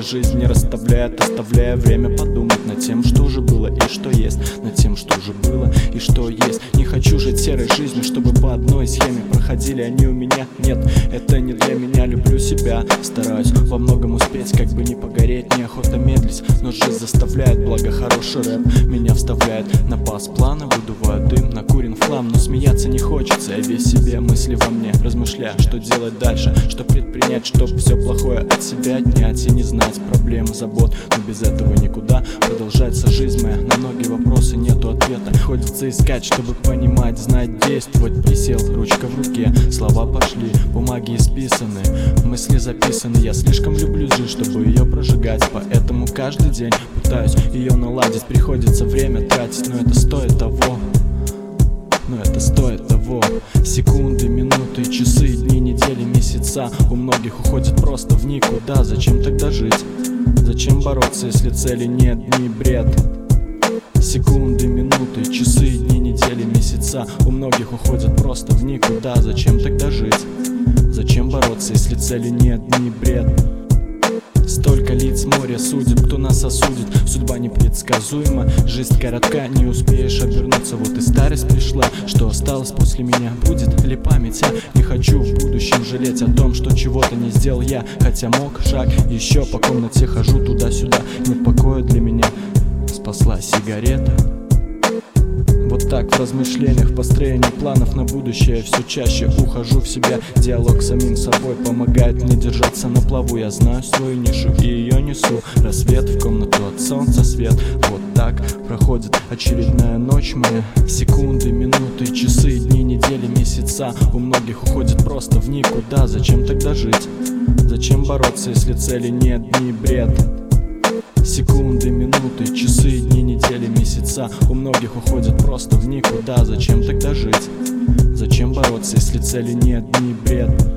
жизнь не расставляет, оставляя время подумать над тем, что уже было и что есть, над тем, что уже было и что есть. Не хочу жить серой жизнью, чтобы по одной схеме проходили они у меня. Нет, это не для меня, люблю себя, стараюсь во многом успеть, как бы не погореть, неохота медлить, но жизнь заставляет, благо хороший рэп меня вставляет на пас плана, выдуваю дым, накурен флам, но смеяться не хочется, я весь себе, мысли во мне, размышляю, что делать дальше, что предпринять, чтоб все плохое от себя отнять и не знать проблем, забот, но без этого никуда. Продолжается жизнь моя, на многие вопросы нету ответа, приходится искать, чтобы понимать, знать, действовать. Присел, ручка в руке, слова пошли, бумаги исписаны, мысли записаны. Я слишком люблю жизнь, чтобы ее прожигать, поэтому каждый день пытаюсь ее наладить. Приходится время тратить, но это стоит того. Но это стоит того. Секунды, минуты, часы, дни, недели, месяца у многих уходят просто в никуда. Зачем тогда жить? Зачем бороться, если цели нет, дни бред? Секунды, минуты, часы, дни, недели, месяца у многих уходят просто в никуда. Зачем тогда жить? Зачем бороться, если цели нет, дни бред? Столько лиц море судеб, кто нас осудит. Судьба непредсказуема, жизнь коротка, не успеешь обернуться. Вот и старость пришла, что осталось после меня? Будет ли память? Я не хочу в будущем жалеть о том, что чего-то не сделал я. Хотя мог, шаг еще по комнате хожу туда-сюда. Нет покоя для меня, спасла сигарета. Вот так в размышлениях, в построении планов на будущее все чаще ухожу в себя. Диалог с самим собой помогает мне держаться на плаву. Я знаю свою нишу и ее несу. Рассвет, в комнату от солнца свет. Вот так проходит очередная ночь моя. Секунды, минуты, часы, дни, недели, месяца у многих уходят просто в никуда. Зачем тогда жить? Зачем бороться, если цели нет, дни бред? Секунды, минуты, часы, дни, недели, месяца у многих уходят просто в никуда. Зачем тогда жить? Зачем бороться, если цели нет, дни бред?